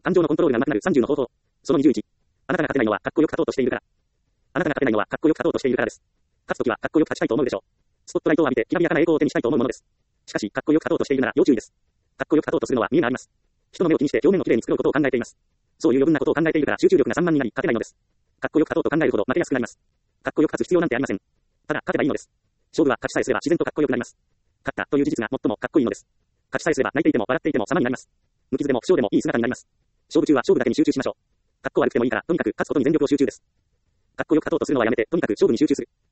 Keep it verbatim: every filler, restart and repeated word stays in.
感情のコントロールが上手くなるさんじゅうの方法。そのにじゅういち。あなたが勝てないのはかっこよく勝とうとしているから。あなたが勝てないのはかっこよく勝とうとしているからです。勝つときはかっこよく勝ちたいと思うでしょう。スポットライトを浴びてきらびやかな栄光を手にしたいと思うものです。しかし、かっこよく勝とうとしているなら要注意です。かっこよく勝とうとするのは見えがあります。人の目を気にして表面をきれいに作ろうことを考えています。そういう余分なことを考えているから集中力が散漫になり勝てないのです。かっこよく勝とうと考えるほど負けやすくなります。かっこよく勝つ必要なんてありません。ただ勝てばいいのです。勝負は勝ちさえすれば自然とかっこよくなります。勝ったという事実が最もかっこいいのです。勝ちさえすれば泣いていても笑っていても様になります。無傷でも不詳でもいい姿になります。勝負中は勝負だけに集中しましょう。かっこ悪くてもいいからとにかく勝つことに全力を集中です。かっこよく勝とうとするのはやめてとにかく勝負に集中する。